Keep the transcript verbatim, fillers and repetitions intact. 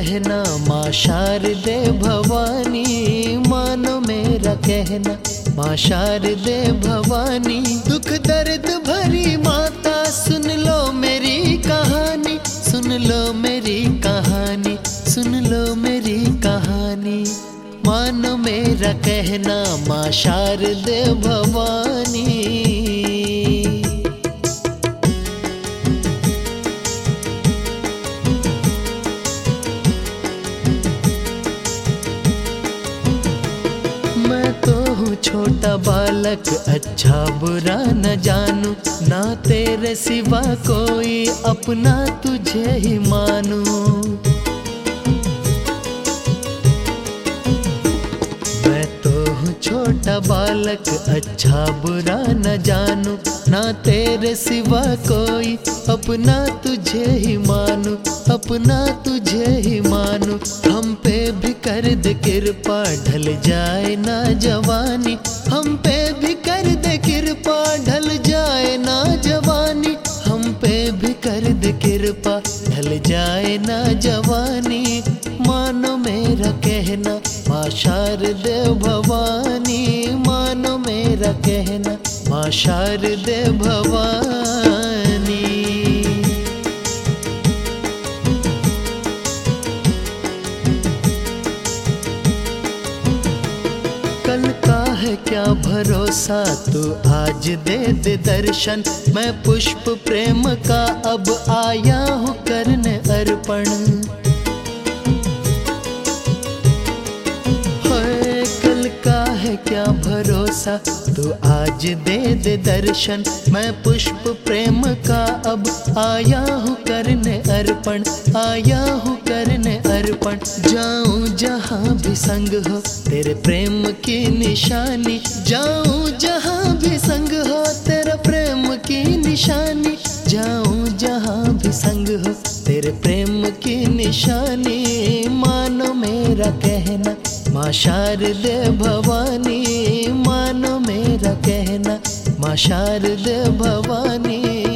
कहना माँ शारदे भवानी, मानो मेरा कहना माँ शारदे भवानी। दुख दर्द भरी माता सुन लो मेरी कहानी, सुन लो मेरी कहानी, सुन लो मेरी कहानी। मानो मेरा कहना माँ शारदे भवानी। मैं तो हूँ छोटा बालक, अच्छा बुरा न जानू, ना तेरे सिवा कोई अपना तुझे ही मानूं। मैं तो हूँ छोटा बालक, अच्छा बुरा न जानू, ना तेरे सिवा कोई अपना तुझे ही मानू, अपना तुझे ही मानू। हम पे भी कर दे कृपा ढल जाए ना जवानी, हम पे भी कर दे कृपा ढल जाए ना जवानी, हम पे भी कर दे कृपा ढल जाए ना जवानी। मानो मेरा कहना माँ शारदे भवानी, मानो मेरा कहना माँ शारदे भवानी। कल का है क्या भरोसा, तू आज दे दे दर्शन। मैं पुष्प प्रेम का अब आया हूँ करने अर्पण। हाय कल का है क्या भरोसा, तू आज दे दे दर्शन। मैं पुष्प प्रेम का अब आया हूँ करने अर्पण, आया हूँ करने अर्पण। जाऊं जहाँ भी संग हो तेरे प्रेम की निशानी, जाऊं जहाँ भी संग हो तेरा प्रेम की निशानी, जाऊं जहाँ भी संग हो तेरे प्रेम की निशानी। मानो मेरा कहना माँ शारदे भवानी, मानो मेरा कहना माँ शारदे भवानी।